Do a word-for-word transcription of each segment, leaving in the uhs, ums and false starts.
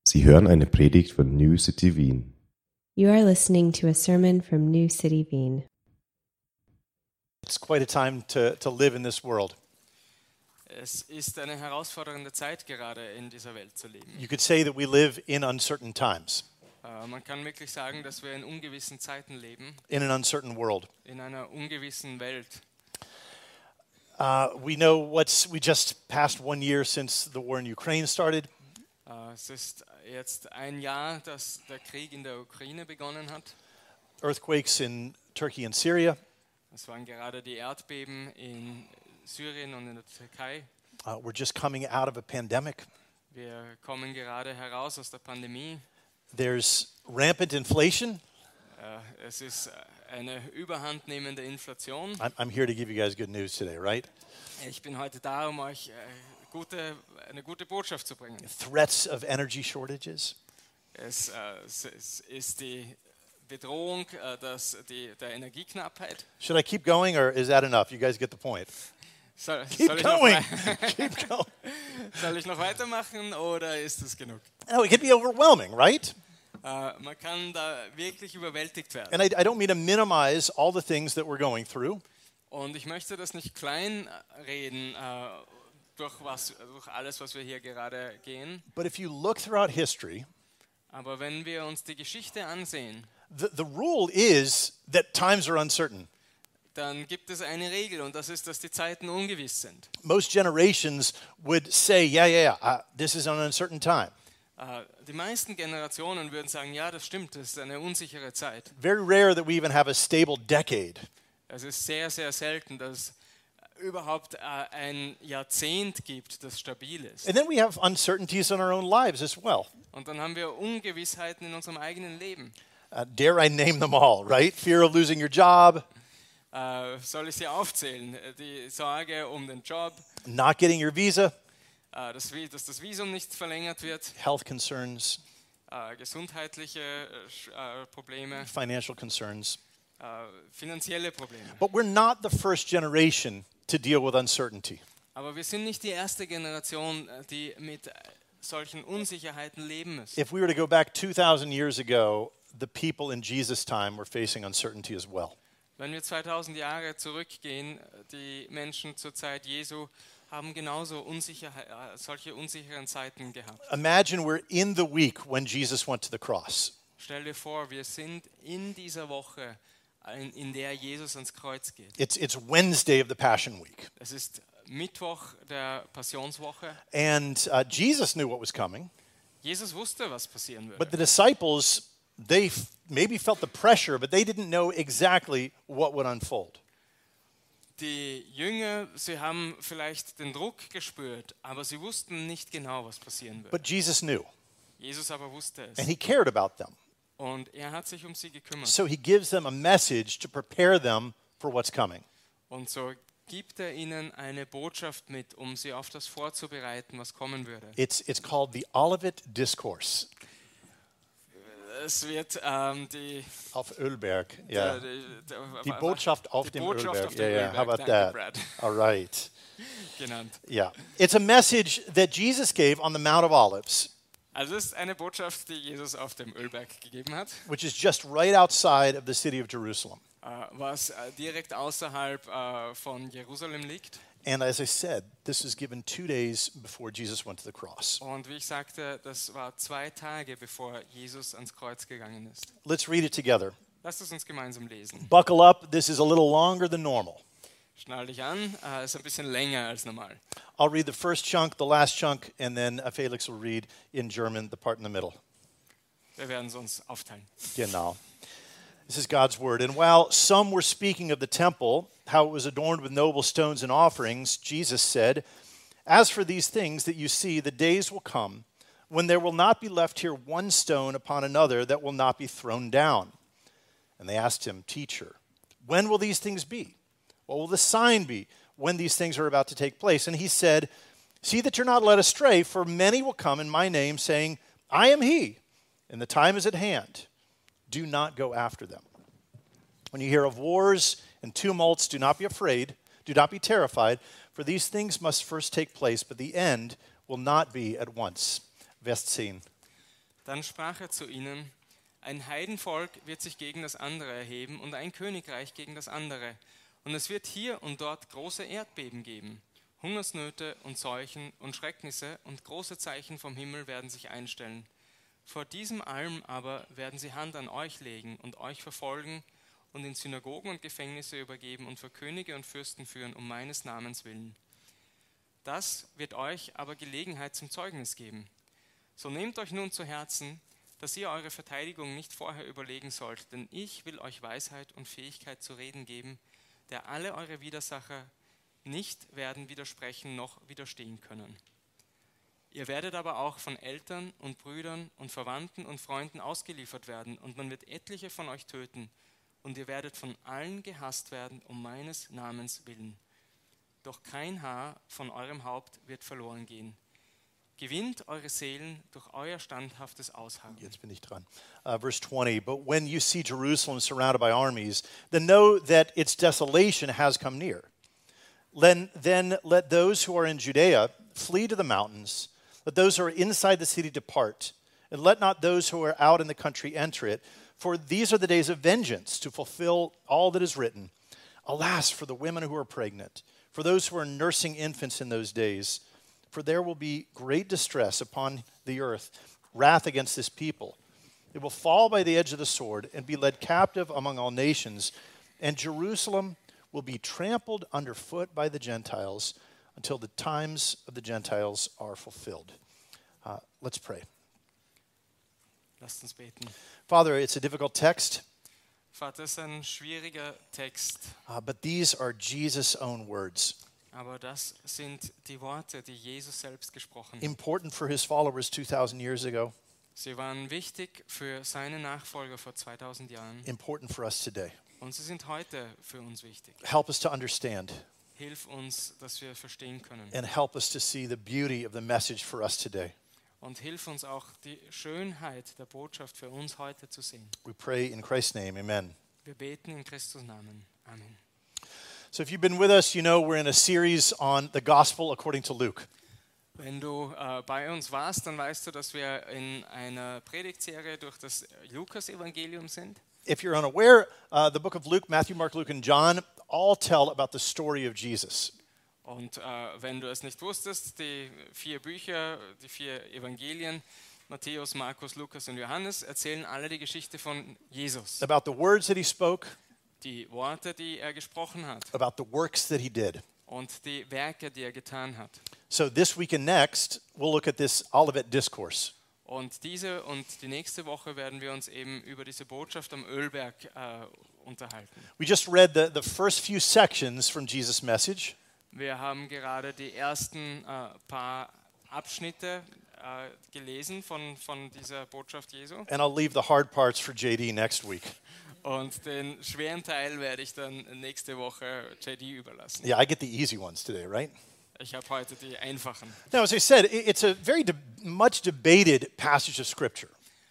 Sie hören eine Predigt von New City Wien. You are listening to a sermon from New City Wien. It's quite a time to, to live in this world. Es ist eine herausfordernde Zeit gerade in dieser Welt zu leben. You could say that we live in uncertain times, Äh, man kann wirklich sagen, dass wir in ungewissen Zeiten leben, in an uncertain world. in einer ungewissen Welt. Uh, we know what's, we just passed one year since the war in Ukraine started. Äh, es ist jetzt ein Jahr, dass der Krieg in der Ukraine begonnen hat. Earthquakes in Turkey and Syria. Es waren gerade die Erdbeben in Syrien und in der Türkei. Uh, we're just coming out of a pandemic. Wir kommen gerade heraus aus der Pandemie. There's rampant inflation. Äh, es ist eine überhandnehmende Inflation. I'm, I'm here to give you guys good news today, right? Ich bin heute da, um euch äh, gute, eine gute Botschaft zu bringen. Threats of energy shortages. Es, äh, es, es ist die Bedrohung äh, dass die, der Energieknappheit. Should I keep going or is that enough? You guys get the point. Soll, Keep soll, ich noch, going. wei- Keep going. soll ich noch weitermachen oder ist es genug? No, it can be overwhelming, right? Äh, man kann da wirklich überwältigt werden. And I, I don't mean to minimize all the things that we're going through. Und ich möchte das nicht kleinreden äh, durch, was, durch alles, was wir hier gerade gehen. But if you look throughout history, Aber wenn wir uns die Geschichte ansehen, the, the rule is that times are uncertain. dann gibt es eine Regel und das ist, dass die Zeiten ungewiss sind. Most generations would say, yeah, yeah, yeah, uh, this is an uncertain time. Äh, Die meisten Generationen würden sagen, ja, das stimmt, das ist eine unsichere Zeit. Very rare that we even have a stable decade. Es ist sehr, sehr selten, dass es überhaupt äh, ein Jahrzehnt gibt, das stabil ist. And then we have uncertainties in our own lives as well. Und dann haben wir Ungewissheiten in unserem eigenen Leben. Uh, dare I name them all, right? Fear of losing your job, Äh, soll ich sie aufzählen? Die Sorge um den Job, not getting your visa, äh, das, Vi- dass das Visum nicht verlängert wird, health concerns, äh, gesundheitliche äh, Sch- äh, Probleme, financial concerns. äh, finanzielle Probleme. But we're not the first generation to deal with uncertainty. Aber wir sind nicht die erste Generation, äh, die mit äh, solchen Unsicherheiten leben müssen. If we were to go back two thousand years ago, the people in Jesus' time were facing uncertainty as well. Wenn wir zweitausend Jahre zurückgehen, die Menschen zur Zeit Jesu haben genauso Unsicherheit, äh, solche unsicheren Zeiten gehabt. Imagine we're in the week when Jesus went to the cross. Stell dir vor, wir sind in dieser Woche, in, in der Jesus ans Kreuz geht. It's, it's Wednesday of the Passion Week. Es ist Mittwoch der Passionswoche. And uh, Jesus knew what was coming, Jesus wusste, was passieren but würde. the disciples, they f- maybe felt the pressure, but they didn't know exactly what would unfold. Die Jünger, sie haben vielleicht den Druck gespürt, aber sie wussten nicht genau, was passieren würde. But Jesus knew, Jesus aber wusste and es. he cared about them. Und er hat sich um sie gekümmert. So he gives them a message to prepare them for what's coming. Und so gibt er ihnen eine Botschaft mit, um sie auf das vorzubereiten, was kommen würde. It's, it's called the Olivet Discourse Es wird ähm, die, auf Ölberg. Yeah. der, der, der, Die Botschaft auf die dem Botschaft Ölberg. auf Yeah, dem yeah. Ölberg. How about Danke, that? Brad. All right. genannt. Yeah. It's a message that Jesus gave on the Mount of Olives, Also es ist eine Botschaft, die Jesus auf dem Ölberg gegeben hat, which is just right outside of the city of Jerusalem. äh, was äh, direkt außerhalb äh, von Jerusalem liegt. And as I said, this was given two days before Jesus went to the cross. Und wie ich sagte, das war zwei Tage, bevor Jesus ans Kreuz gegangen ist. Let's read it together. Lasst es uns gemeinsam lesen. Buckle up. This is a little longer than normal. Schnall dich an, äh, ist ein bisschen länger als normal. I'll read the first chunk, the last chunk, and then uh, Felix will read in German the part in the middle. Wir werden es uns aufteilen. Genau. This is God's word. And while some were speaking of the temple, how it was adorned with noble stones and offerings, Jesus said, "As for these things that you see, the days will come when there will not be left here one stone upon another that will not be thrown down." And they asked him, "Teacher, when will these things be? What will the sign be when these things are about to take place?" And he said, "See that you're not led astray, for many will come in my name, saying, 'I am he,' and the time is at hand. Do not go after them. When you hear of wars and tumults, do not be afraid, do not be terrified, for these things must first take place, but the end will not be at once." Vers zehn. Dann sprach er zu ihnen: Ein Heidenvolk wird sich gegen das andere erheben und ein Königreich gegen das andere. Und es wird hier und dort große Erdbeben geben. Hungersnöte und Seuchen und Schrecknisse und große Zeichen vom Himmel werden sich einstellen. Vor diesem allem aber werden sie Hand an euch legen und euch verfolgen und in Synagogen und Gefängnisse übergeben und vor Könige und Fürsten führen, um meines Namens willen. Das wird euch aber Gelegenheit zum Zeugnis geben. So nehmt euch nun zu Herzen, dass ihr eure Verteidigung nicht vorher überlegen sollt, denn ich will euch Weisheit und Fähigkeit zu reden geben, der alle eure Widersacher nicht werden widersprechen noch widerstehen können. Ihr werdet aber auch von Eltern und Brüdern und Verwandten und Freunden ausgeliefert werden, und man wird etliche von euch töten, und ihr werdet von allen gehasst werden um meines Namens willen. Doch kein Haar von eurem Haupt wird verloren gehen. Gewinnt eure Seelen durch euer standhaftes Ausharren. Jetzt bin ich dran. Uh, verse twenty, but when you see Jerusalem surrounded by armies, then know that its desolation has come near. Then, then let those who are in Judea flee to the mountains. Let those who are inside the city depart. And let not those who are out in the country enter it. For these are the days of vengeance, to fulfill all that is written. Alas, for the women who are pregnant, for those who are nursing infants in those days. For there will be great distress upon the earth, wrath against this people. It will fall by the edge of the sword and be led captive among all nations. And Jerusalem will be trampled underfoot by the Gentiles until the times of the Gentiles are fulfilled. Uh, let's pray. Lasst uns beten. Father, it's a difficult text, Vater, es ist ein schwieriger Text, uh, but these are Jesus' own words. aber das sind die Worte, die Jesus selbst gesprochen hat. Important for his followers two thousand years ago, Sie waren wichtig für seine Nachfolger vor zweitausend Jahren important for us today. und sie sind heute für uns wichtig. Help us to understand Hilf uns, dass wir verstehen können, and help us to see the beauty of the message for us today. und hilf uns auch, die Schönheit der Botschaft für uns heute zu sehen. We pray in Christ's name, amen. Wir beten in Christus Namen. Amen. So if you've been with us, you know we're in a series on the gospel according to Luke. Wenn du äh, bei uns warst, dann weißt du, dass wir in einer Predigtserie durch das Lukas-Evangelium sind. If you're unaware, uh, the book of Luke, Matthew, Mark, Luke, and John all tell about the story of Jesus. Und äh, wenn du es nicht wusstest, die vier Bücher, die vier Evangelien, Matthäus, Markus, Lukas und Johannes, erzählen alle die Geschichte von Jesus. About the words that he spoke, Die Worte, die er gesprochen hat about the works that he did. und die Werke, die er getan hat. So this week and next, we'll look at this Olivet Discourse. Und diese und die nächste Woche werden wir uns eben über diese Botschaft am Ölberg äh, unterhalten. We just read the, the first few sections from Jesus' message. Wir haben gerade die ersten äh, paar Abschnitte äh, gelesen von, von dieser Botschaft Jesu. And I'll leave the hard parts for J D next week. Und den schweren Teil werde ich dann nächste Woche J D überlassen. Yeah, I get the easy ones today, right? Ich habe heute die einfachen. Now, as I said, it- it's a very de- much debated passage of Scripture.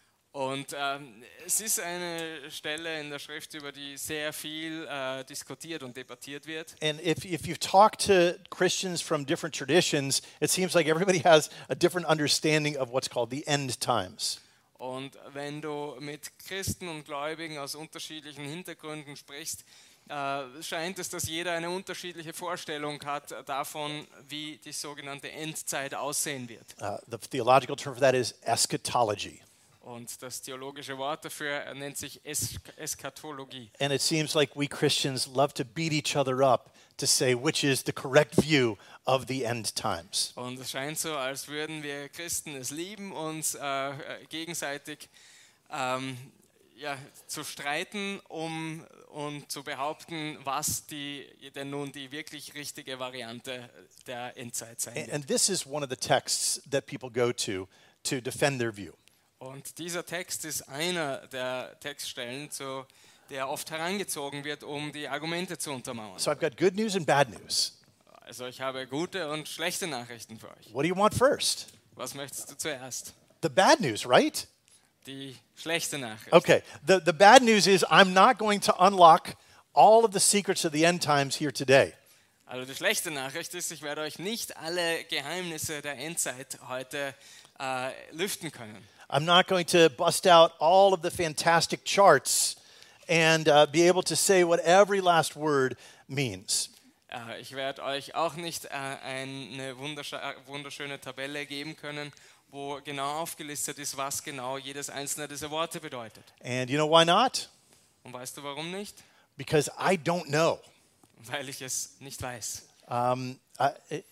Und ähm, es ist eine Stelle in der Schrift, über die sehr viel äh, diskutiert und debattiert wird. And if, if you've talked to Christians from different traditions, it seems like everybody has a different understanding of what's called the end times. Und wenn du mit Christen und Gläubigen aus unterschiedlichen Hintergründen sprichst, äh, scheint es, dass jeder eine unterschiedliche Vorstellung hat davon, wie die sogenannte Endzeit aussehen wird. Uh, the theological term for that is eschatology. Und das theologische Wort dafür nennt sich es Eschatologie. And it seems like we Christians love to beat each other up to say which is the correct view of the end times. Und es scheint so, als würden wir Christen es lieben, uns äh, gegenseitig ähm, ja, zu streiten, um, um zu behaupten, was die, denn nun die wirklich richtige Variante der Endzeit sein And, wird. and this is one of the texts that people go to to defend their view. Und dieser Text ist einer der Textstellen, zu der oft herangezogen wird, um die Argumente zu untermauern. So I've got good news and bad news. Also ich habe gute und schlechte Nachrichten für euch. What do you want first? Was möchtest du zuerst? The bad news, right? Die schlechte Nachricht. Okay, the, the bad news is I'm not going to unlock all of the secrets of the end times here today. Also die schlechte Nachricht ist, ich werde euch nicht alle Geheimnisse der Endzeit heute äh, lüften können. I'm not going to bust out all of the fantastic charts and uh, be able to say what every last word means. Äh, Ich werde euch auch nicht äh, eine wundersch- äh, wunderschöne Tabelle geben können, wo genau aufgelistet ist, was genau jedes einzelne dieser Worte bedeutet. And you know why not? Und weißt du, warum nicht? Because I don't know. Weil ich es nicht weiß. Um, I,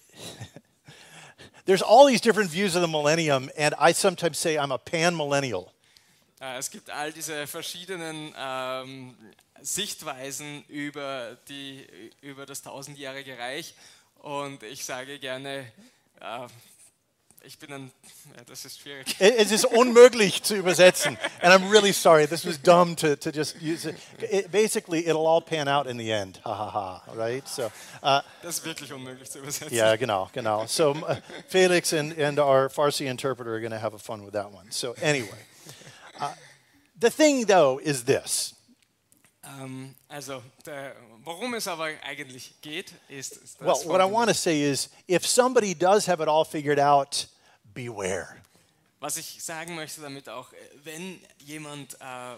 there's all these different views of the millennium, and I sometimes say I'm a pan-millennial. Äh, Es gibt all diese verschiedenen ähm, Sichtweisen über, die, über das tausendjährige Reich und ich sage gerne, äh, ich bin ein, ja, das ist schwierig. It- It's just unmöglich zu übersetzen, and I'm really sorry. This was dumb to, to just use it. it. Basically, it'll all pan out in the end. Ha ha ha. Right? So, uh, Das ist wirklich unmöglich zu übersetzen. yeah, genau, genau. So uh, Felix and, and our Farsi interpreter are going to have a fun with that one. So anyway, uh, the thing though is this. Ähm, also, der, worum es aber eigentlich geht, ist, ist das Well, what I Folgende. want to say is, if somebody does have it all figured out, beware. Was ich sagen möchte damit auch, äh, wenn jemand äh,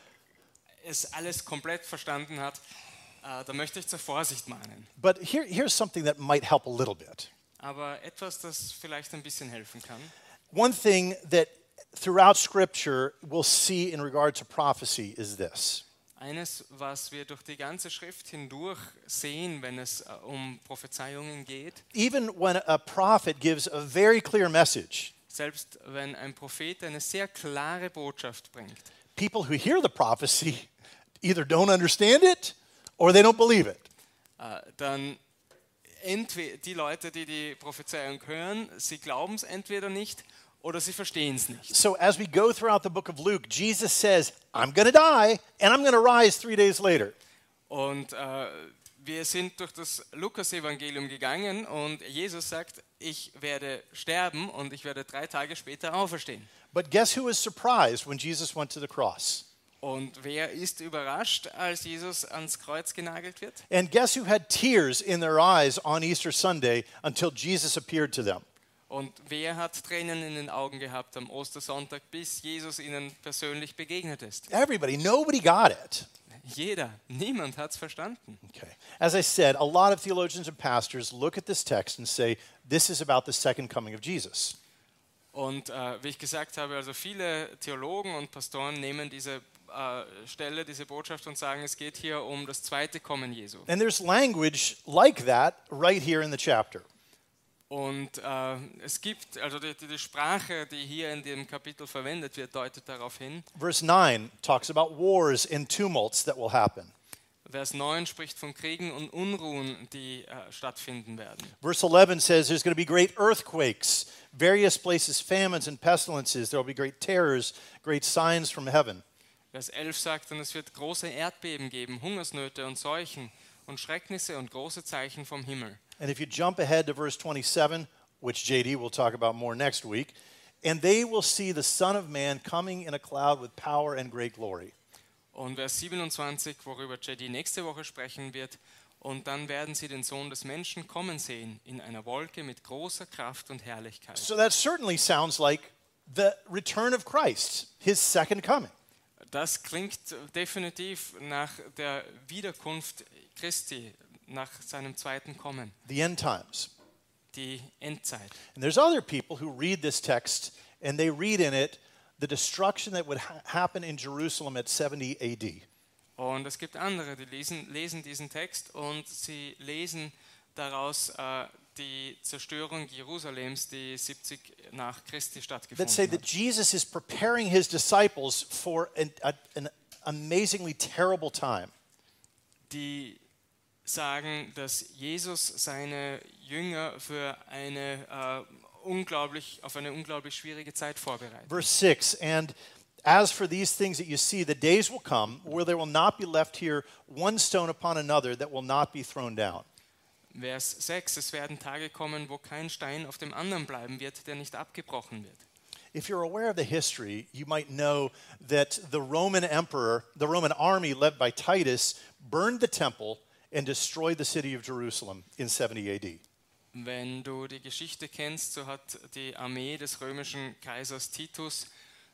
es alles komplett verstanden hat, äh, dann möchte ich zur Vorsicht mahnen. But here, here's something that might help a little bit. Aber etwas, das vielleicht ein bisschen helfen kann. One thing that throughout Scripture we'll see in regard to prophecy is this. Eines, was wir durch die ganze Schrift hindurch sehen, wenn es äh, um Prophezeiungen geht, Even when a prophet gives a very clear message, selbst wenn ein Prophet eine sehr klare Botschaft bringt, people who hear the prophecy either don't understand it or they don't believe it. äh, dann entweder die Leute, die die Prophezeiung hören, sie glauben es entweder nicht oder sie verstehen es nicht. So as we go throughout the book of Luke, Jesus says, I'm going to die and I'm going to rise three days later. Und äh, wir sind durch das Lukas-Evangelium gegangen und Jesus sagt, ich werde sterben und ich werde drei Tage später auferstehen. But guess who was surprised when Jesus went to the cross? Und wer ist überrascht, als Jesus ans Kreuz genagelt wird? And guess who had tears in their eyes on Easter Sunday until Jesus appeared to them? Und wer hat Tränen in den Augen gehabt am Ostersonntag, bis Jesus ihnen persönlich begegnet ist? Everybody, nobody got it. Jeder, niemand hat es verstanden. Okay. As I said, a lot of theologians and pastors look at this text and say, this is about the second coming of Jesus. Und äh, wie ich gesagt habe, also viele Theologen und Pastoren nehmen diese äh, Stelle, diese Botschaft und sagen, es geht hier um das zweite Kommen Jesu. And there's language like that right here in the chapter. Und äh, es gibt, also die, die Sprache, die hier in dem Kapitel verwendet wird, deutet darauf hin. Verse nine talks about wars and tumults that will happen. Vers neun spricht von Kriegen und Unruhen, die äh, stattfinden werden. Verse eleven says there's going to be great earthquakes, various places famines and pestilences. There will be great terrors, great signs from heaven. Vers elf sagt, und es wird große Erdbeben geben, Hungersnöte und Seuchen und Schrecknisse und große Zeichen vom Himmel. And if you jump ahead to verse twenty-seven, which J D will talk about more next week, and they will see the Son of Man coming in a cloud with power and great glory. Und Vers siebenundzwanzig, worüber J D nächste Woche sprechen wird, und dann werden sie den Sohn des Menschen kommen sehen, in einer Wolke mit großer Kraft und Herrlichkeit. So that certainly sounds like the return of Christ, his second coming. Das klingt definitiv nach der Wiederkunft Christi, nach seinem zweiten Kommen, The end times. die Endzeit. And there's other people who read this text and they read in it the destruction that would ha- happen in Jerusalem at seventy A D. Und es gibt andere, die lesen, lesen diesen Text und sie lesen daraus äh, die Zerstörung Jerusalems, die siebzig nach Christi That say stattgefunden that hat. Jesus is preparing his disciples for an, a, an amazingly terrible time. Die sagen, dass Jesus seine Jünger für eine äh, unglaublich, auf eine unglaublich schwierige Zeit vorbereitet. Verse six, and as for these things that you see, the days will come where there will not be left here one stone upon another that will not be thrown down. Vers sechs, es werden Tage kommen, wo kein Stein auf dem anderen bleiben wird, der nicht abgebrochen wird. If you're aware of the history, you might know that the Roman emperor, the Roman army led by Titus, burned the temple and destroyed the city of Jerusalem in seventy A D. Wenn du die Geschichte kennst, so hat die Armee des römischen Kaisers Titus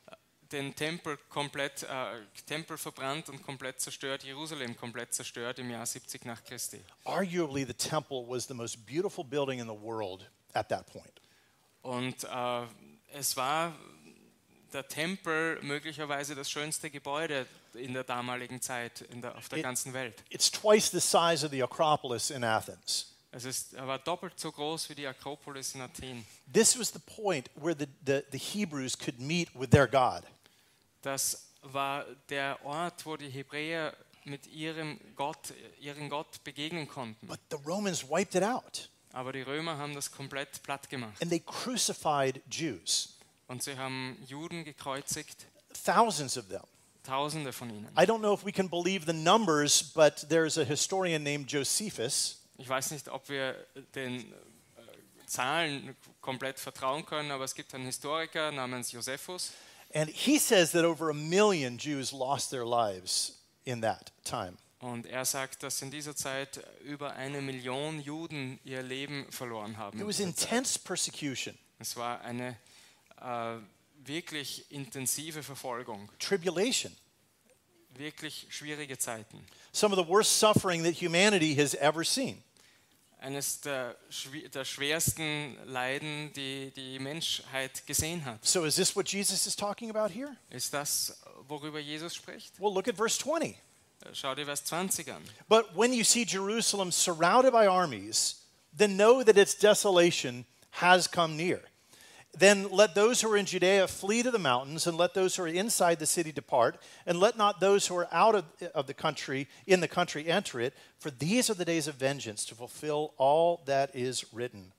den Tempel komplett, äh, Tempel verbrannt und komplett zerstört, Jerusalem komplett zerstört im Jahr siebzig nach Christi. Arguably, the temple was the most beautiful building in the world at that point. Und äh, es war der Tempel möglicherweise das schönste Gebäude in der damaligen Zeit in der, auf der It- ganzen Welt. It's twice the size of the Acropolis in Athens. Es ist, er war doppelt so groß wie die Akropolis in Athen. This was the point where the, the, the Hebrews could meet with their God. Das war der Ort, wo die Hebräer mit ihrem Gott, ihren Gott begegnen konnten. But the Romans wiped it out, Aber die Römer haben das komplett platt gemacht. and they crucified Jews, Und sie haben Juden gekreuzigt, thousands of them. Tausende von ihnen. I don't know if we can believe the numbers, but there's a historian named Josephus, Ich weiß nicht, ob wir den äh, Zahlen komplett vertrauen können, aber es gibt einen Historiker namens Josephus. and he says that over a million Jews lost their lives in that time. Und er sagt, dass in dieser Zeit über eine Million Juden ihr Leben verloren haben. It was intense persecution, Es war eine äh, wirklich intensive Verfolgung, tribulation, wirklich schwierige Zeiten. some of the worst suffering that humanity has ever seen. Eines der, schwi- der schwersten Leiden, die die Menschheit gesehen hat. So is this what Jesus is talking about here? Ist das, worüber Jesus spricht? Well, look at verse twenty. Schau dir Vers zwanzig an. But when you see Jerusalem surrounded by armies, then know that its desolation has come near. Then let those who are in Judea flee to the mountains, and let those who are inside the city depart, and let not those who are out of, of the country, in the country, enter it, for these are the days of vengeance to fulfill all that is written.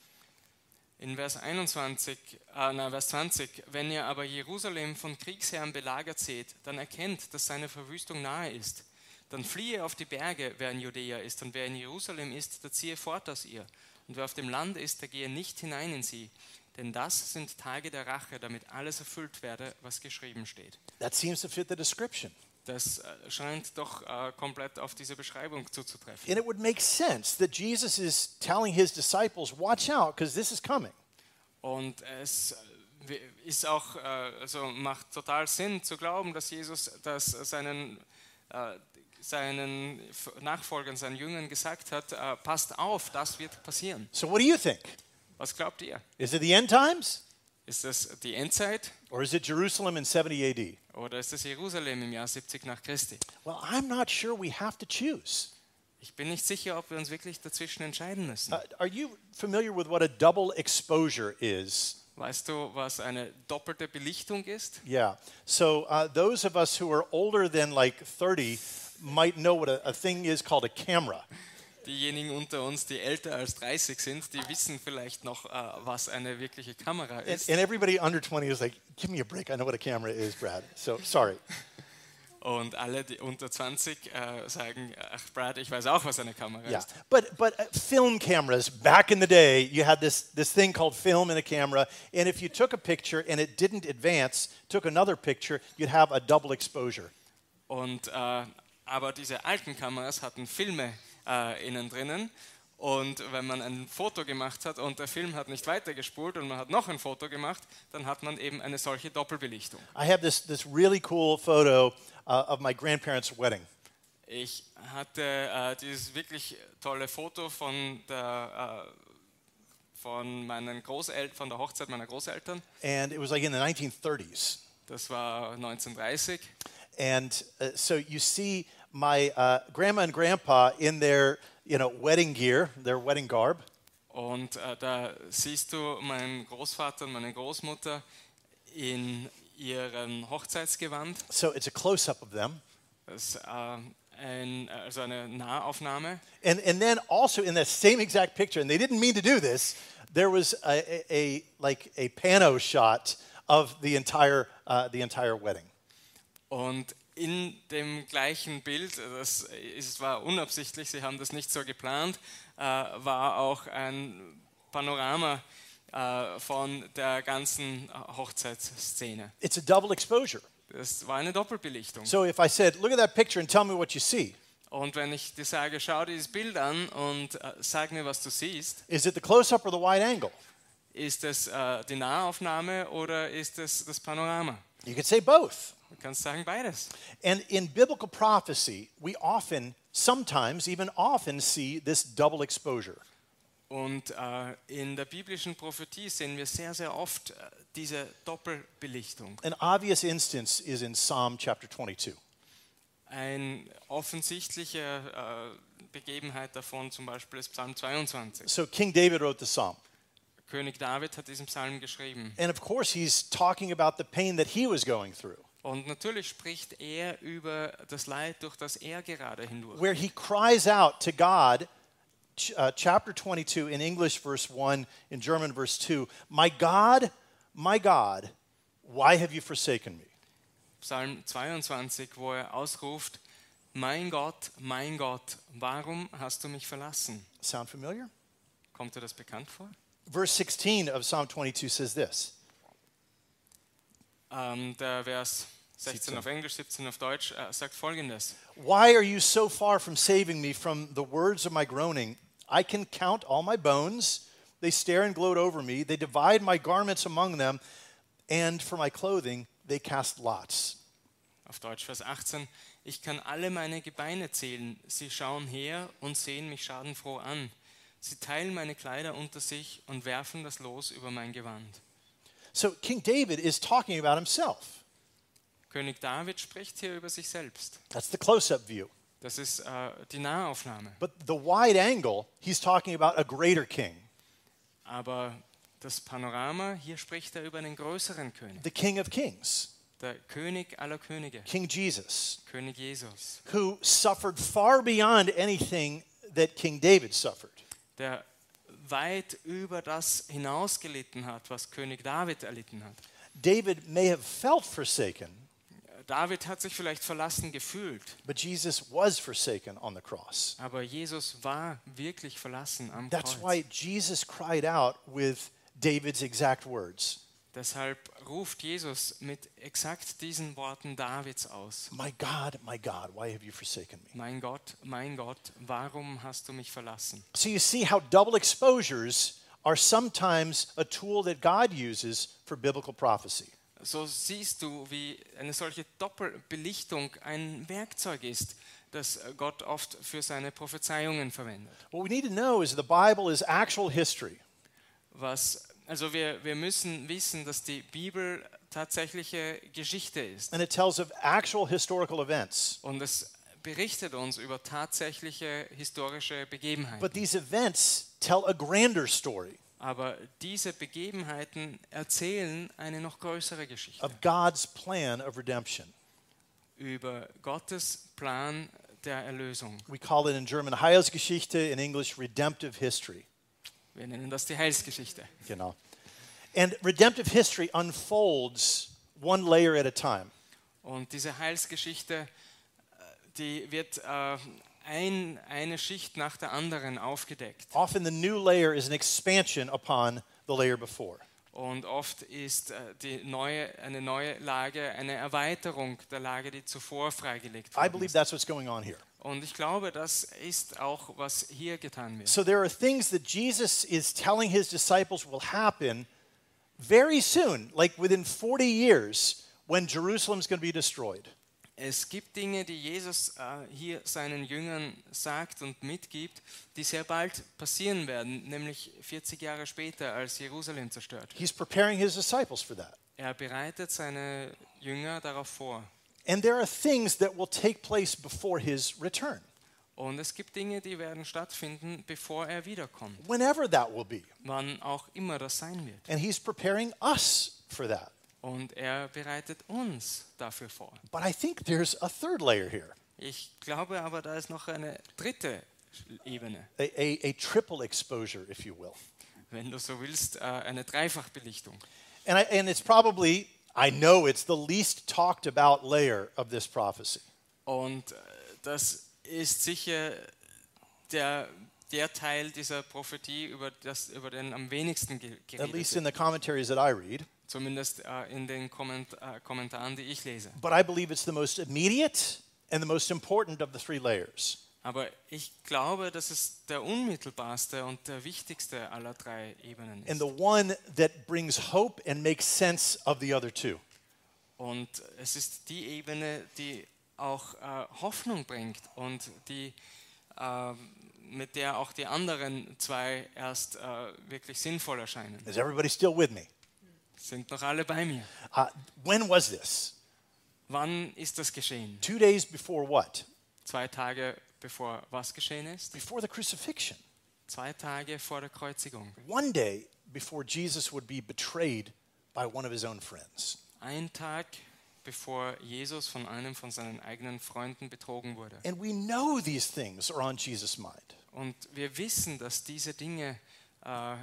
In Vers einundzwanzig, äh, na, Vers zwanzig, wenn ihr aber Jerusalem von Kriegsherren belagert seht, dann erkennt, dass seine Verwüstung nahe ist. Dann fliehe auf die Berge, wer in Judäa ist, und wer in Jerusalem ist, der ziehe fort aus ihr. Und wer auf dem Land ist, der gehe nicht hinein in sie. Denn das sind Tage der Rache, damit alles erfüllt werde, was geschrieben steht. That seems to fit the description. Das äh, scheint doch äh, komplett auf diese Beschreibung zuzutreffen. And it would make sense that Jesus is telling his disciples, watch out, because this is coming. Und es äh, ist auch, äh, also macht total Sinn zu glauben, dass Jesus das seinen, äh, seinen Nachfolgern, seinen Jüngern gesagt hat, äh, passt auf, das wird passieren. So what do you think? Was glaubt ihr? Is it the end times? Ist das die Endzeit Or is it Jerusalem in seventy A D? oder ist das Jerusalem im Jahr siebzig nach Christi? Well, I'm not sure we have to choose. Ich bin nicht sicher, ob wir uns wirklich dazwischen entscheiden müssen. Uh, are you familiar with what a double exposure is? Weißt du, was eine doppelte Belichtung ist? Yeah. So uh, those of us who are older than like thirty might know what a, a thing is called a camera. Diejenigen unter uns, die älter als dreißig sind, die wissen vielleicht noch, äh, was eine wirkliche Kamera And, ist. and everybody under twenty is like, give me a break. I know what a camera is, Brad. So sorry. Und alle die unter zwanzig äh, sagen, ach Brad, ich weiß auch, was eine Kamera Yeah. ist. But but uh, film cameras, back in the day, you had this, this thing called film in a camera. And if you took a picture and it didn't advance, took another picture, you'd have a double exposure. Und, äh, aber diese alten Kameras hatten Filme äh, innen drinnen. Und wenn man ein Foto gemacht hat und der Film hat nicht weitergespult und man hat noch ein Foto gemacht, dann hat man eben eine solche Doppelbelichtung. I have this, this really cool photo uh, of my grandparents' wedding. Ich hatte äh, dieses wirklich tolle Foto von der, äh, von, meinen Großel von der Hochzeit meiner Großeltern. And it was like in the nineteen thirties. Das war neunzehnhundertdreißig. And uh, so you see my uh, grandma and grandpa in their, you know, wedding gear, their wedding garb. Und äh, da siehst du meinen Großvater und meine Großmutter in ihrem Hochzeitsgewand. So it's a close-up of them. Das ist äh, ein, also eine Nahaufnahme. And, and then also in that same exact picture, and they didn't mean to do this, there was a, a, a like a pano shot of the entire, uh, the entire wedding. Und in dem gleichen Bild, das ist, war unabsichtlich, sie haben das nicht so geplant, äh, war auch ein Panorama äh, von der ganzen Hochzeitsszene. It's a double exposure. Das war eine Doppelbelichtung. So if I said, look at that picture and tell me what you see, Und wenn ich dir sage, schau dir dieses Bild an und äh, sag mir, was du siehst, is it the close-up or the wide angle? Ist es äh, die Nahaufnahme oder ist es das Panorama? You could say both. Du kannst sagen beides. And in biblical prophecy, we often, sometimes, even often see this double exposure. Und äh, in der biblischen Prophetie sehen wir sehr, sehr oft äh, diese Doppelbelichtung. An obvious instance is in Psalm chapter twenty-two. Eine offensichtliche äh, Begebenheit davon zum Beispiel ist Psalm zweiundzwanzig. So King David wrote the psalm. König David hat diesen Psalm geschrieben. And of course, he's talking about the pain that he was going through, Und natürlich spricht er über das Leid, durch das er gerade hindurch. where he cries out to God, ch- uh, chapter twenty-two in English, verse one, in German, verse two, "My God, my God, why have you forsaken me?" Psalm zweiundzwanzig, wo er ausruft, mein Gott, mein Gott, warum hast du mich verlassen? Sound familiar? Kommt dir das bekannt vor? Verse sixteen of Psalm twenty-two says this. Ähm, der Vers sechzehn siebzehn. auf Englisch, siebzehn auf Deutsch äh, sagt Folgendes. Why are you so far from saving me from the words of my groaning? I can count all my bones. They stare and gloat over me. They divide my garments among them, and for my clothing they cast lots. Auf Deutsch Vers achtzehn. Ich kann alle meine Gebeine zählen. Sie schauen her und sehen mich schadenfroh an. Sie teilen meine Kleider unter sich und werfen das Los über mein Gewand. So King David is talking about himself. König David spricht hier über sich selbst. That's the close-up view. Das ist äh, die Nahaufnahme. But the wide angle, he's talking about a greater king, Aber das Panorama, hier spricht er über einen größeren König. the King of Kings, Der König aller Könige, King Jesus, König Jesus, who suffered far beyond anything that King David suffered. der weit über das hinausgelitten hat, was König David erlitten hat. David may have felt forsaken, David hat sich vielleicht verlassen gefühlt, but Jesus was forsaken on the cross. aber Jesus war wirklich verlassen am That's Kreuz. why Jesus cried out with David's exact words. Deshalb ruft Jesus mit exakt diesen Worten Davids aus. My God, my God, why have you forsaken me? Mein Gott, mein Gott, warum hast du mich verlassen? So you see how double exposures are sometimes a tool that God uses for biblical prophecy. So siehst du, wie eine solche Doppelbelichtung ein Werkzeug ist, das Gott oft für seine Prophezeiungen verwendet. What we need to know is the Bible is actual history. Was, also wir, wir müssen wissen, dass die Bibel tatsächliche Geschichte ist. And it tells of actual historical events. Und es berichtet uns über tatsächliche historische Begebenheiten. But these events tell a grander story Aber diese Begebenheiten erzählen eine noch größere Geschichte of God's plan of redemption. über Gottes Plan der Erlösung. We call it in German Heilsgeschichte, in English redemptive history. Wir nennen das die Heilsgeschichte. Genau. And redemptive history unfolds one layer at a time. Und diese Heilsgeschichte, äh, die wird äh, ein, eine Schicht nach der anderen aufgedeckt. Often the new layer is an expansion upon the layer before. Und oft ist äh, die neue, eine neue Lage eine Erweiterung der Lage, die zuvor freigelegt I worden believe ist. that's what's going on here. Und ich glaube, das ist auch, was hier getan wird. So there are things that Jesus is telling his disciples will happen very soon, like within forty years, when Jerusalem's going to be destroyed. Es gibt Dinge, die Jesus äh, hier seinen Jüngern sagt und mitgibt, die sehr bald passieren werden, nämlich vierzig Jahre später, als Jerusalem zerstört wird. He's preparing his disciples for that. Er bereitet seine Jünger darauf vor. And there are things that will take place before his return, Und es gibt Dinge, die werden stattfinden, bevor er wiederkommt, whenever that will be. wann auch immer das sein wird. And he's preparing us for that. Und er bereitet uns dafür vor. But I think there's a third layer here, Ich glaube aber, da ist noch eine dritte Ebene, a, a, a triple exposure, if you will. wenn du so willst, äh, eine Dreifachbelichtung. And, I, and it's probably, I know it's the least talked about layer of this prophecy. Und äh, das ist sicher der, der Teil dieser Prophetie, über, das, über den am wenigsten ge- At geredet least wird. in the commentaries that I read. Zumindest äh, in den Komment äh, Kommentaren, die ich lese. But I believe it's the most immediate and the most important of the three layers. Aber ich glaube, dass es der unmittelbarste und der wichtigste aller drei Ebenen and ist. the one that brings hope and makes sense of the other two. Und es ist die Ebene, die auch äh, Hoffnung bringt und die, äh, mit der auch die anderen zwei erst äh, wirklich sinnvoll erscheinen. Is everybody still with me? Sind noch alle bei mir? Uh, when was this? Wann ist das geschehen? Two days before what? Zwei Tage bevor was geschehen ist? Before the crucifixion. Zwei Tage vor der Kreuzigung. One day before Jesus would be betrayed by one of his own friends. Ein Tag bevor Jesus von einem von seinen eigenen Freunden betrogen wurde. And we know these things are on Jesus' mind. Und wir wissen, dass diese Dinge äh,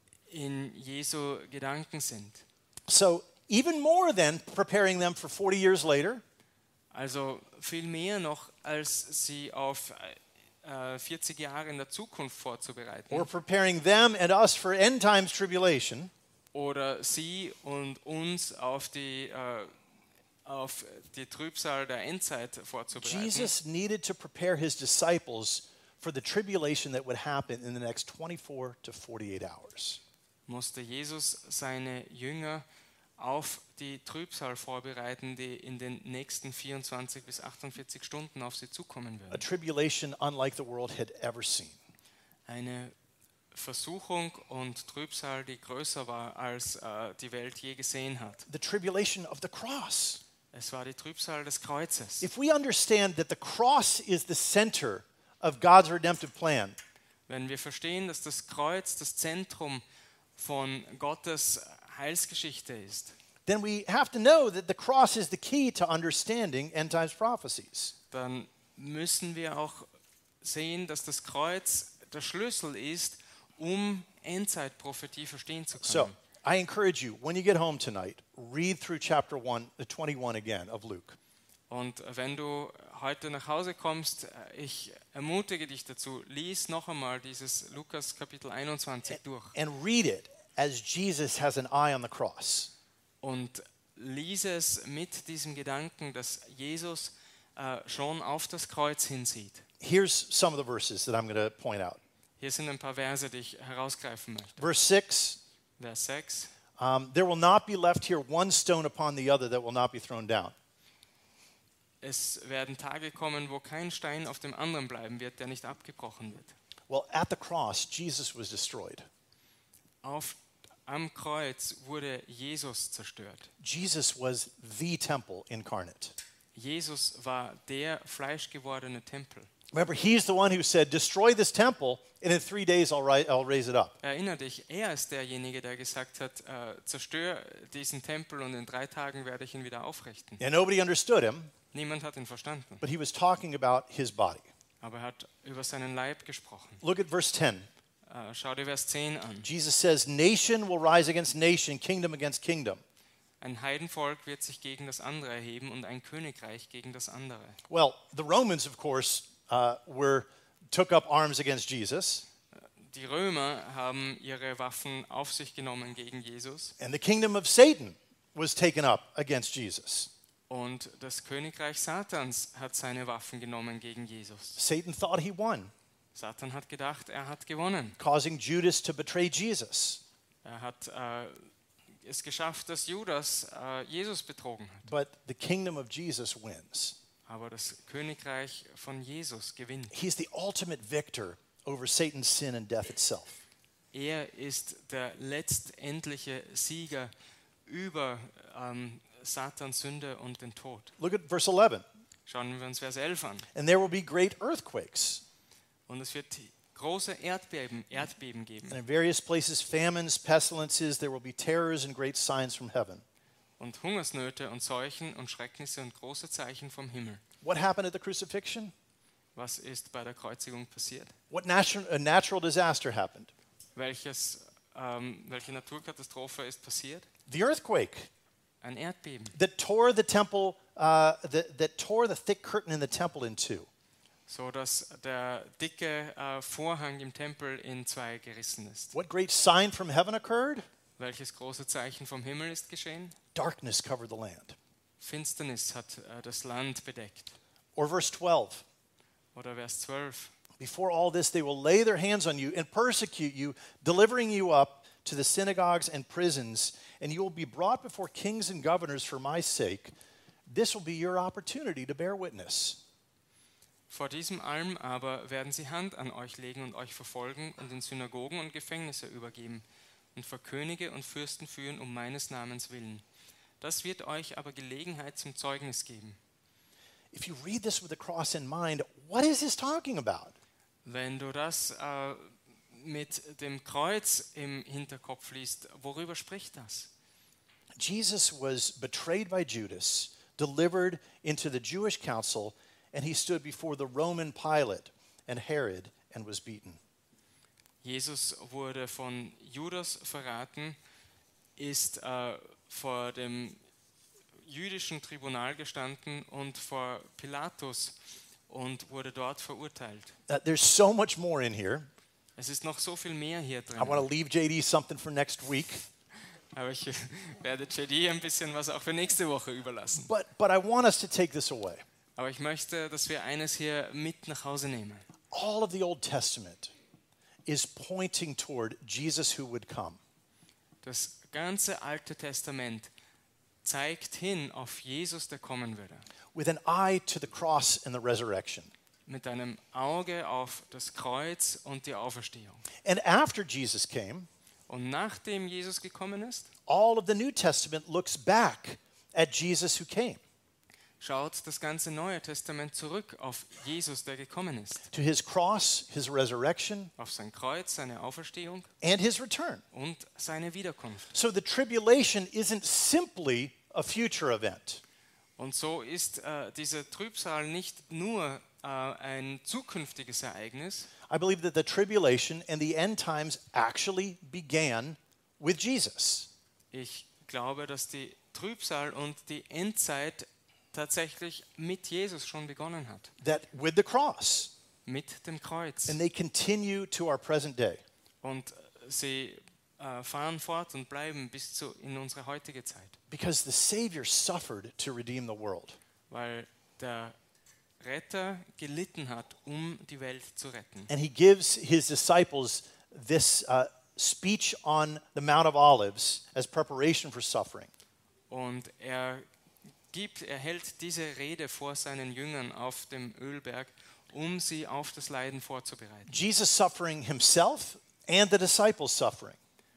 in Jesu Gedanken sind. So even more than preparing them for forty years later, Also viel mehr noch, als sie auf äh, vierzig Jahre in der Zukunft vorzubereiten. or preparing them and us for end times tribulation, Oder sie und uns auf die, äh, auf die Trübsal der Endzeit vorzubereiten. Jesus needed to prepare his disciples for the tribulation that would happen in the next twenty-four to forty-eight hours. Musste Jesus seine Jünger auf die Trübsal vorbereiten, die in den nächsten vierundzwanzig bis achtundvierzig Stunden auf sie zukommen A wird. tribulation unlike the world had ever seen. Eine Versuchung und Trübsal, die größer war, als äh, die Welt je gesehen hat. The tribulation of the cross. Es war die Trübsal des Kreuzes. If we understand that the cross is the center of God's redemptive plan, Wenn wir verstehen, dass das Kreuz das Zentrum von Gottes Heilsgeschichte ist, then we have to know that the cross is the key to understanding end times prophecies. dann müssen wir auch sehen, dass das Kreuz der Schlüssel ist, um Endzeitprophetie verstehen zu können. So, I encourage you, when you get home tonight, read through chapter one, uh, twenty-one again of Luke. Und wenn du heute nach Hause kommst, ich ermutige dich dazu, lies noch einmal dieses Lukas Kapitel einundzwanzig durch And read it as Jesus has an eye on the cross. und lies es mit diesem Gedanken, dass Jesus äh, schon auf das Kreuz hinsieht. Here's some of the verses that I'm going to point out. Hier sind ein paar Verse, die ich herausgreifen möchte. Verse six, Vers sechs. um, there will not be left here one stone upon the other that will not be thrown down. Es werden Tage kommen, wo kein Stein auf dem anderen bleiben wird, der nicht abgebrochen wird. Well, at the cross, Jesus was destroyed. Auf, am Kreuz wurde Jesus zerstört. Jesus was the temple incarnate. Jesus war der fleischgewordene Tempel. Remember, he's the one who said, destroy this temple, and in three days I'll, ri- I'll raise it up. Erinner dich, er ist derjenige, der gesagt hat, äh, zerstör diesen Tempel und in drei Tagen werde ich ihn wieder aufrichten. And nobody understood him, Niemand hat ihn verstanden, but he was talking about his body. aber er hat über seinen Leib gesprochen. Look at verse ten. Äh, schau dir Vers zehn an. Jesus says, nation will rise against nation, kingdom against kingdom. Ein Heidenvolk wird sich gegen das andere erheben und ein Königreich gegen das andere. Well, the Romans, of course, uh, were took up arms against Jesus, Die Römer haben ihre Waffen auf sich genommen gegen Jesus and the kingdom of Satan was taken up against Jesus. und das Königreich Satans hat seine Waffen genommen gegen Jesus. Satan thought he won, Satan hat gedacht, er hat gewonnen. causing Judas to betray Jesus. Er hat äh, es geschafft, dass Judas äh, Jesus betrogen hat. But the kingdom of Jesus wins. Aber das Königreich von Jesus gewinnt. He's the ultimate victor over Satan's sin and death itself. Er ist der letztendliche Sieger über ähm, Satans Sünde und den Tod. Look at verse eleven. Schauen wir uns Vers elf an. And there will be great earthquakes, Und es wird große Erdbeben, Erdbeben and geben. in various places famines, pestilences, there will be terrors and great signs from heaven. Und Hungersnöte und Seuchen und Schrecknisse und große Zeichen vom Himmel. What happened at the crucifixion? Was ist bei der Kreuzigung passiert? What natural, a natural disaster happened? Welches, ähm, welche Naturkatastrophe ist passiert? The earthquake Ein Erdbeben, that tore the temple, uh, that, that tore the thick curtain in the temple in two. so dass der dicke äh, Vorhang im Tempel in zwei gerissen ist. What great sign from heaven occurred? Welches große Zeichen vom Himmel ist geschehen? Darkness covered the land. Finsternis hat äh, das Land bedeckt. Or verse twelve. Oder Vers zwölf. Before all this, they will lay their hands on you and persecute you, delivering you up to the synagogues and prisons, and you will be brought before kings and governors for my sake. This will be your opportunity to bear witness. Vor diesem allem aber werden sie Hand an euch legen und euch verfolgen und in Synagogen und Gefängnisse übergeben und vor Könige und Fürsten führen um meines Namens willen. Das wird euch aber Gelegenheit zum Zeugnis geben. If you read this with the cross in mind, what is this talking about? Wenn du das äh, mit dem Kreuz im Hinterkopf liest, worüber spricht das? Jesus was betrayed by Judas, delivered into the Jewish council, and he stood before the Roman Pilate and Herod and was beaten. Jesus wurde von Judas verraten, ist äh, vor dem jüdischen Tribunal gestanden und vor Pilatus und wurde dort verurteilt. Uh, there's so much more in here. Es ist noch so viel mehr hier I want to drin. leave J D something for next week. Aber ich werde J D ein bisschen was auch für nächste Woche überlassen. But, but I want us to take this away. Aber ich möchte, dass wir eines hier mit nach Hause nehmen. All of the Old Testament is pointing toward Jesus who would come. Das ganze Alte Testament zeigt hin auf Jesus, der kommen würde. With an eye to the cross and the resurrection. Mit einem Auge auf das Kreuz und die Auferstehung. And after Jesus came, Und nachdem Jesus gekommen ist, all of the New Testament looks back at Jesus who came, schaut das ganze Neue Testament zurück auf Jesus, der gekommen ist. to his cross, his resurrection, Auf sein Kreuz, seine Auferstehung and his return. und seine Wiederkunft. So the tribulation isn't simply a future event. Und so ist äh, diese Trübsal nicht nur äh, ein zukünftiges Ereignis. I believe that the tribulation and the end times actually began with Jesus. Ich glaube, dass die Trübsal und die Endzeit tatsächlich mit Jesus schon begonnen hat. That with the cross, Mit dem Kreuz. and they continue to our present day. Und sie äh, fahren fort und bleiben bis zu in unsere heutige Zeit. Because the Savior suffered to redeem the world. Weil der Retter gelitten hat, um die Welt zu retten. And he gives his disciples this uh, speech on the Mount of Olives as preparation for suffering. Und er gibt, er hält diese Rede vor seinen Jüngern auf dem Ölberg, um sie auf das Leiden vorzubereiten. Jesus suffering himself and the disciples suffering.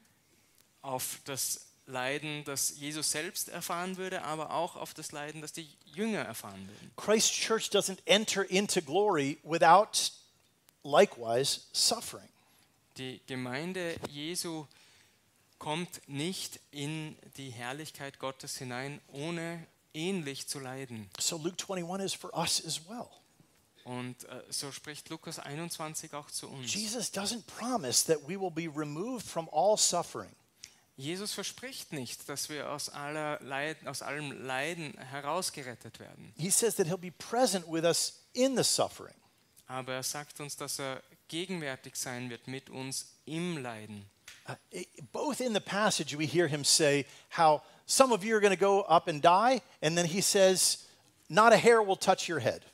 Auf das Leiden, das Jesus selbst erfahren würde, aber auch auf das Leiden, das die Jünger erfahren würden. Christ's church doesn't enter into glory without likewise suffering. Die Gemeinde Jesu kommt nicht in die Herrlichkeit Gottes hinein, ohne ähnlich zu leiden. So Luke twenty-one is for us as well. Und äh, so spricht Lukas einundzwanzig auch zu uns. Jesus doesn't promise that we will be removed from all suffering. Jesus verspricht nicht, dass wir aus, aller Leiden, aus allem Leiden herausgerettet werden. He says that he'll be present with us in the suffering. Aber er sagt uns, dass er gegenwärtig sein wird mit uns im Leiden. Uh, it- both in the passage we hear him say how some of you are going to go up and die, and then he says, not a hair will touch your head.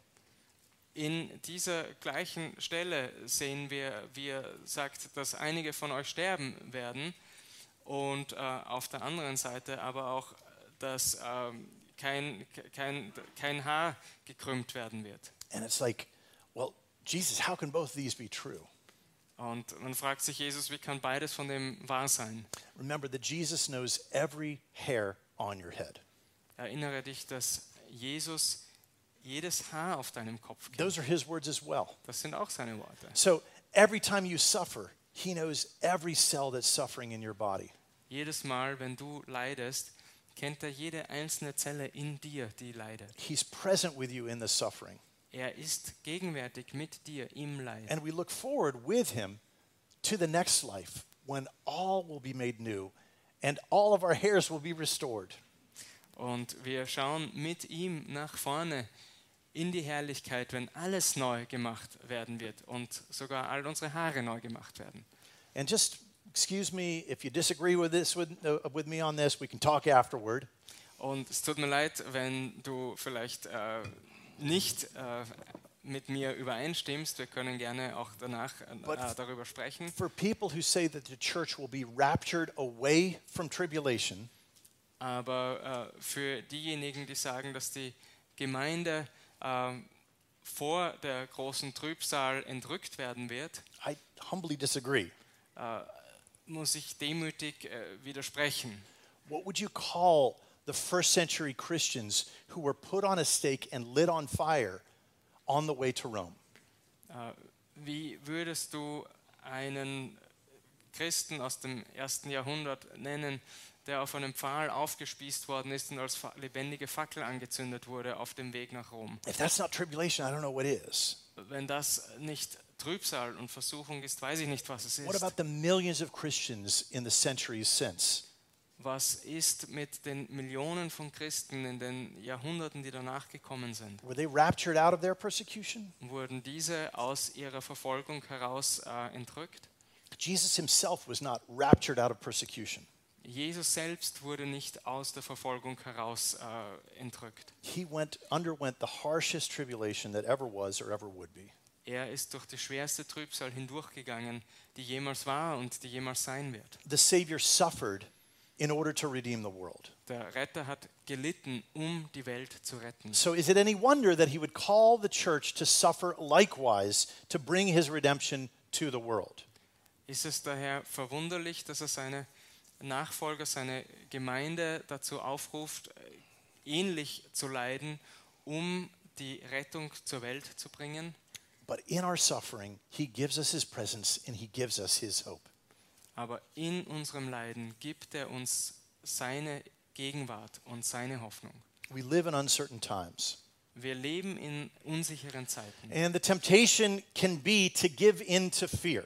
In dieser gleichen Stelle sehen wir, wie er sagt, dass einige von euch sterben werden. Und äh, auf der anderen Seite aber auch, dass ähm, kein, kein, kein Haar gekrümmt werden wird. And it's like, well, Jesus, how can both of these be true? Und man fragt sich, Jesus, wie kann beides von dem wahr sein? Remember that Jesus knows every hair on your head. Erinnere dich, dass Jesus jedes Haar auf deinem Kopf kennt. Those are his words as well. Das sind auch seine Worte. So every time you suffer, he knows every cell that's suffering in your body. Jedes Mal, wenn du leidest, kennt er jede einzelne Zelle in dir, die leidet. He's present with you in the suffering. Er ist gegenwärtig mit dir im Leid. And we look forward with him to the next life when all will be made new and all of our hairs will be restored. Und wir schauen mit ihm nach vorne in die Herrlichkeit, wenn alles neu gemacht werden wird und sogar all unsere Haare neu gemacht werden. And just excuse me if you disagree with this with, uh, with me on this, we can talk afterward. Und es tut mir leid, wenn du vielleicht äh, nicht äh, mit mir übereinstimmst. Wir können gerne auch danach But äh, darüber sprechen. For people who say that the church will be raptured away from tribulation, Aber äh, für diejenigen, die sagen, dass die Gemeinde äh, vor der großen Trübsal entrückt werden wird, I humbly disagree. muss ich demütig äh, widersprechen. What would you call the first century Christians who were put on a stake and lit on fire on the way to Rome? Wie würdest du einen Christen aus dem ersten Jahrhundert nennen, der auf einem Pfahl aufgespießt worden ist und als fa- lebendige Fackel angezündet wurde auf dem Weg nach Rom? If that's not tribulation, I don't know what is. Wenn das nicht Trübsal und Versuchung ist, weiß ich nicht, was es What ist. about the millions of Christians in the centuries since? Was ist mit den Millionen von Christen in den Jahrhunderten, die danach gekommen sind? Were they raptured out of their persecution? Wurden diese aus ihrer Verfolgung heraus äh, entrückt? Jesus himself was not raptured out of persecution. Jesus selbst wurde nicht aus der Verfolgung heraus äh, entrückt. He went underwent the harshest tribulation that ever was or ever would be. Er ist durch die schwerste Trübsal hindurchgegangen, die jemals war und die jemals sein wird. The Savior suffered in order to redeem the world. Der Retter hat gelitten, um die Welt zu retten. So is it any wonder that he would call the church to suffer likewise to bring his redemption to the world? Ist es daher verwunderlich, dass er seine Nachfolger, seine Gemeinde dazu aufruft, ähnlich zu leiden, um die Rettung zur Welt zu bringen? But in our suffering, he gives us his presence and he gives us his hope. Aber in unserem Leiden gibt er uns seine Gegenwart und seine Hoffnung. We live in uncertain times. Wir leben in unsicheren Zeiten. And the temptation can be to give in to fear.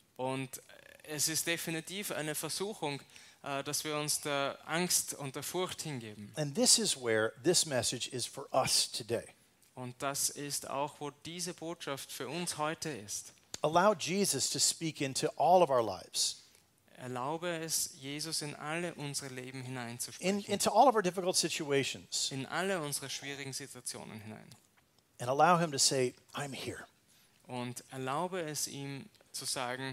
Und es ist definitiv eine Versuchung, äh, dass wir uns der Angst und der Furcht hingeben. And this is where this message is for us today. Und das ist auch, wo diese Botschaft für uns heute ist. Allow Jesus to speak into all of our lives, Erlaube es, Jesus in alle unsere Leben in, hineinzusprechen. into all of our difficult situations, In alle unsere schwierigen Situationen hinein. and allow him to say, I'm here. Und erlaube es ihm zu sagen,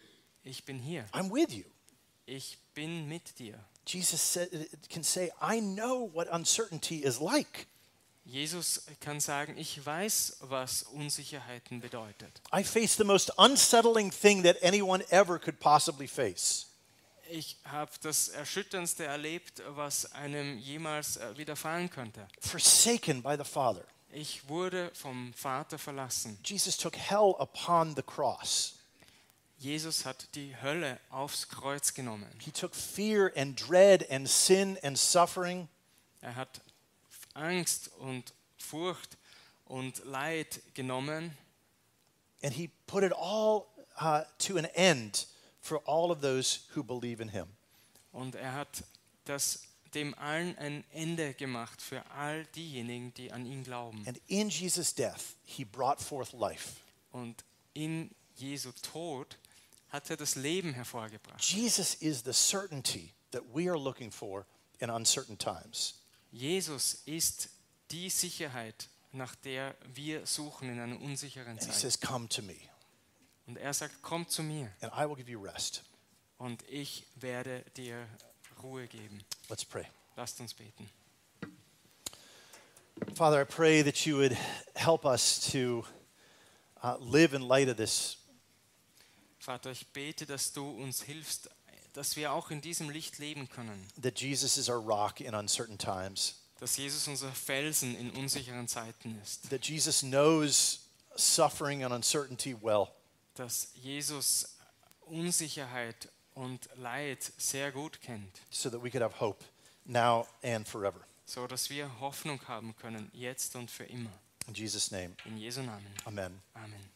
ich bin hier. I'm with you. Ich bin mit dir. Jesus said, can say, I know what uncertainty is like. Jesus kann sagen, ich weiß, was Unsicherheiten bedeutet. I face the most unsettling thing that anyone ever could possibly face. Ich habe das Erschütterndste erlebt, was einem jemals äh, widerfahren könnte. Forsaken by the Father. Ich wurde vom Vater verlassen. Jesus took hell upon the cross. Jesus hat die Hölle aufs Kreuz genommen. He took fear and dread and sin and suffering. Er hat Angst und Furcht und Leid genommen And he put it all uh, to an end for all of those who believe in him. und er hat das dem allen ein Ende gemacht für all diejenigen, die an ihn glauben. And in Jesus' death, he brought forth life. Und in Jesu Tod hat er das Leben hervorgebracht. Jesus is the certainty that we are looking for in uncertain times. Jesus ist die Sicherheit, nach der wir suchen in einer unsicheren And he Zeit. says, come to me, Und er sagt, komm zu mir and I will give you rest. und ich werde dir Ruhe geben. Let's pray. Lasst uns beten. Father, I pray that you would help us to uh, live in light of this. Vater, ich bete, dass du uns hilfst, dass wir auch in diesem Licht leben können. That Jesus is our rock in uncertain times. Dass Jesus unser Felsen in unsicheren Zeiten ist. That Jesus knows suffering and uncertainty well. Dass Jesus Unsicherheit und Leid sehr gut kennt, So that we could have hope now and forever. so dass wir Hoffnung haben können, jetzt und für immer. In Jesus' name, In Jesu Namen. amen. Amen.